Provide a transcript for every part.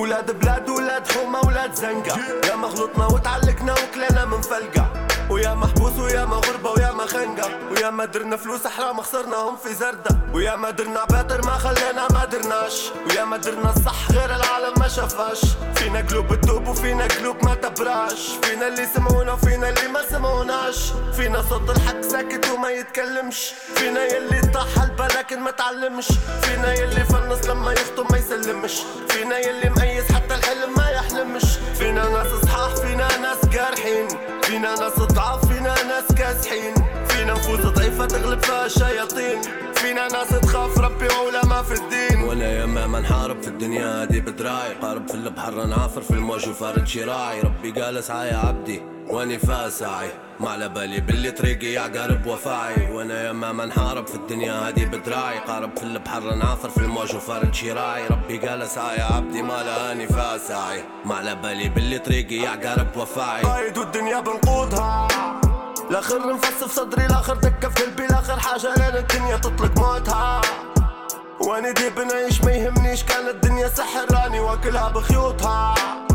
ولاد بلاد ولاد حومة ولاد زنقة، يا مغلطنا وتعلقنا وكلنا من فلقة، ويا محبوس ويا ما غربة ويا ما خنقة، ويا ما درنا فلوس حرام خسرناهم في زردة، ويا ما درنا باطر ما خلينا ما درناش، ويا ما درنا الصح غير العالم ما شافاش. فينا قلوب تدوب وفينا قلوب ما تبراش، فينا اللي سمعونا وفينا اللي ما سمعوناش، فينا صوت الحق ساكت وما يتكلمش، فينا يلي طاح البا لكن ما تعلمش، فينا يلي فنص لما يخطب ما يسلمش، فينا يلي مقيس حتى الحلم ما يحلمش، فينا ناس صحاح فينا ناس جارحين، فينا ناس ضعاف فينا ناس كاسحين، فينا نفوس ضعيفة تغلب فيها الشياطين، فينا ناس تخاف ربي وعلماء في الدين. وانا ياما ما نحارب في الدنيا هادي بدراعي، قارب في البحر نعافر في الموج وفارد شراعي، ربي قال اسعى يا عبدي واني فاسعي، ما على بالي باللي طريقي يعقارب وفاعي. وانا ياما ما نحارب في الدنيا هادي بدراعي، قارب في البحر نعافر في الموج وفارد شراعي، ربي قال اسعى يا عبدي ما لهاني فاسعي، ما على بالي باللي طريقي يعقارب وفاعي. قايد والدنيا بنقودها، لاخر نفس في صدري، لاخر دكة في قلبي، لاخر حاجة لين الدنيا تطلق موتها، واني دي بنعيش ما يهمنيش كان الدنيا سحر راني واكلها بخيوطها،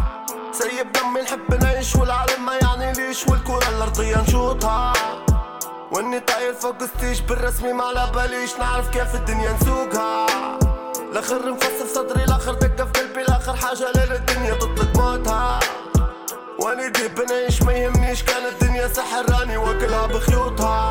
سيب دمي نحب نعيش والعالم ما يعني ليش، والكرة الارضية نشوطها، واني طاير فوق ستيج بالرسمي ما على باليش، نعرف كيف الدنيا نسوقها، لاخر نفس في صدري، لاخر دكة في قلبي، لاخر حاجة لين الدنيا تطلق موتها، واني دي بنعيش ما يهمنيش كان الدنيا سحر راني واكلها بخيوطها،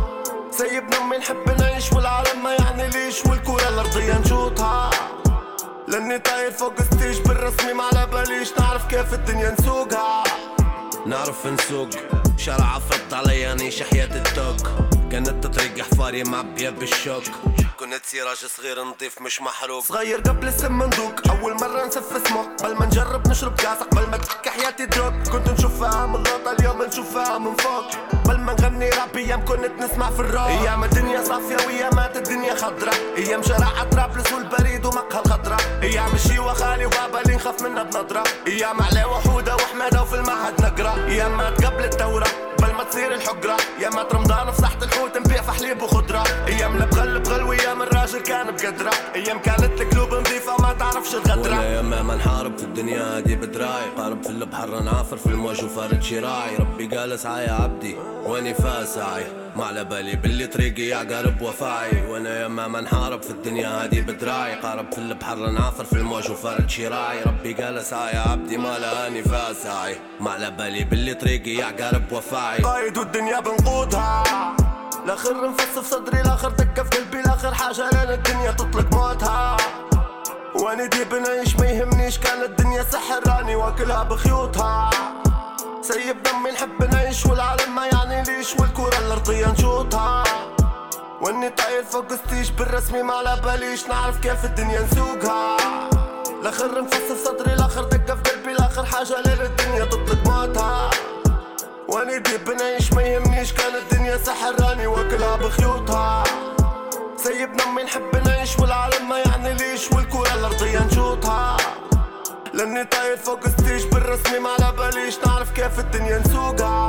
سيب دمي نحب نعيش والعالم ما يعني ليش، والكرة الارضية نشوطها، لاني طاير فوق ستيج بالرسمي ما على باليش، نعرف كيف الدنيا نسوقها. نعرف نسوق شارع فرض علي انيش حياة الدوق، كانت تطريق حفاري معبية بالشوك، كنت سراج صغير نضيف مش محروق، صغير قبل السم ندوق، اول مرة نسف سموك، قبل ما نجرب نشرب كاس، قبل ما تك حياتي دروك، كنت نشوفها من اللوطة اليوم نشوفها من فوق، قبل ما نغني راب ايام كنت نسمع في الروك، ايام الدنيا صافية وايامات الدنيا خضرا، ايام شارع طرابلس والبريد ومقهى الخضرا، ايام الشيوة خالي وبابا اللي نخاف منها بنظرة، ايام علي وحودة وحمادة وفي المعهد نقرا، ايامات قبل الثورة قبل ما تصير الحقرة، ايامات رمضان في صحة الحوت نبيع في حليب وخضرة، ايام البغل وايام الراجل كان بقدرة، ايام كانت القلوب نظيفة ما تعرفش الغدرة. وانا ياما ما نحارب في الدنيا هادي بدراعي، قارب في البحر نعافر في الموج وفارد شراعي، ربي قال اسعى يا عبدي واني فاسعي، ما على بالي باللي طريقي يعقارب وفاعي. وانا ياما ما نحارب في الدنيا هادي بدراعي، قارب في البحر نعافر في الموج وفارد شراعي، ربي قال اسعى يا عبدي ما لهاني فاسعي، ما على بالي باللي طريقي يعقارب وفاعي. قايد والدنيا بنقودها، لاخر نفس في صدري، لاخر دكة في قلبي، لاخر حاجة لين الدنيا تطلق موتها، واني دي بنعيش ما يهمنيش كان الدنيا سحر راني واكلها بخيوطها، سيب دمي نحب نعيش والعالم ما يعني ليش، والكرة الارضية نشوطها، واني طاير فوق ستيج بالرسمي ما على باليش، نعرف كيف الدنيا نسوقها، لاخر نفس في صدري، لاخر دكة في قلبي، لاخر حاجة لين الدنيا تطلق موتها، واني دي بنعيش ما يهمنيش كان الدنيا سحر راني واكلها بخيوطها، سيب دمي نحب نعيش والعالم ما يعني ليش، والكرة الارضية نشوطها، لاني طاير فوق ستيج بالرسمي ما على باليش، نعرف كيف الدنيا نسوقها.